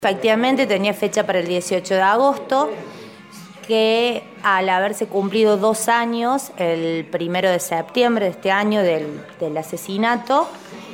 Efectivamente tenía fecha para el 18 de agosto, que al haberse cumplido 2 años, el 1 de septiembre de este año del asesinato,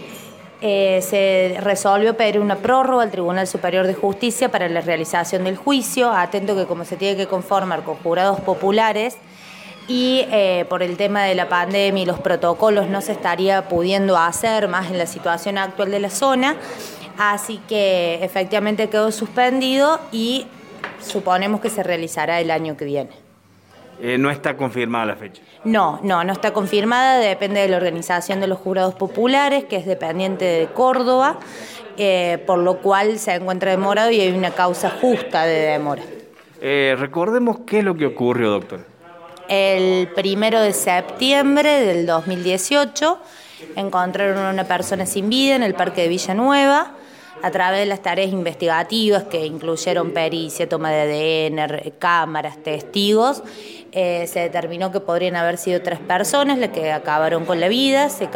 se resolvió pedir una prórroga al Tribunal Superior de Justicia para la realización del juicio, atento que como se tiene que conformar con jurados populares y por el tema de la pandemia y los protocolos no se estaría pudiendo hacer más en la situación actual de la zona. Así que efectivamente quedó suspendido y suponemos que se realizará el año que viene. ¿No está confirmada la fecha? No está confirmada, depende de la organización de los jurados populares, que es dependiente de Córdoba, por lo cual se encuentra demorado y hay una causa justa de demora. Recordemos qué es lo que ocurrió, doctor. El 1 de septiembre del 2018 encontraron a una persona sin vida en el Parque de Villanueva. A través de las tareas investigativas que incluyeron pericia, toma de ADN, cámaras, testigos, se determinó que podrían haber sido 3 personas las que acabaron con la vida, se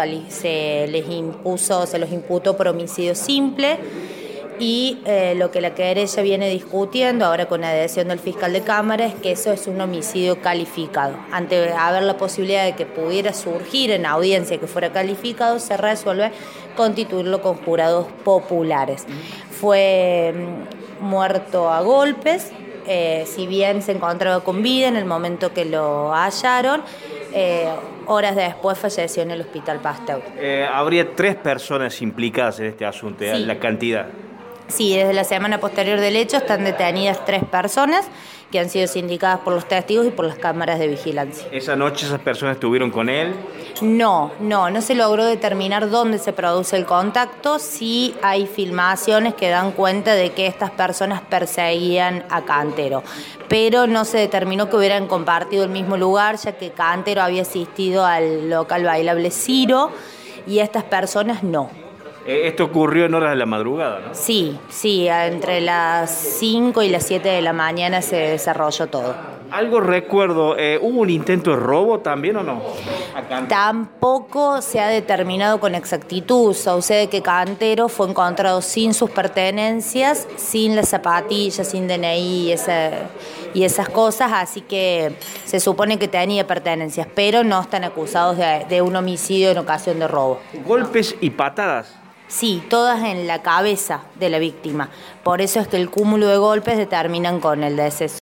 los imputó por homicidio simple y lo que la querella viene discutiendo ahora con adhesión del fiscal de Cámara es que eso es un homicidio calificado. Ante haber la posibilidad de que pudiera surgir en audiencia que fuera calificado, se resuelve constituirlo con jurados populares. Fue muerto a golpes, si bien se encontraba con vida en el momento que lo hallaron, horas después falleció en el Hospital Pasteur. Habría 3 personas implicadas en este asunto, sí. La cantidad. Sí, desde la semana posterior del hecho están detenidas 3 personas que han sido sindicadas por los testigos y por las cámaras de vigilancia. ¿Esa noche esas personas estuvieron con él? No se logró determinar dónde se produce el contacto. Sí hay filmaciones que dan cuenta de que estas personas perseguían a Cantero, pero no se determinó que hubieran compartido el mismo lugar, ya que Cantero había asistido al local bailable Ciro y estas personas no. Esto ocurrió en horas de la madrugada, ¿no? Sí, entre las 5 y las 7 de la mañana se desarrolló todo. Algo recuerdo, ¿hubo un intento de robo también o no? Tampoco se ha determinado con exactitud. Sucede que Cantero fue encontrado sin sus pertenencias, sin las zapatillas, sin DNI y esas cosas, así que se supone que tenía pertenencias, pero no están acusados de un homicidio en ocasión de robo. ¿Golpes y patadas? Sí, todas en la cabeza de la víctima. Por eso es que el cúmulo de golpes determinan con el deceso.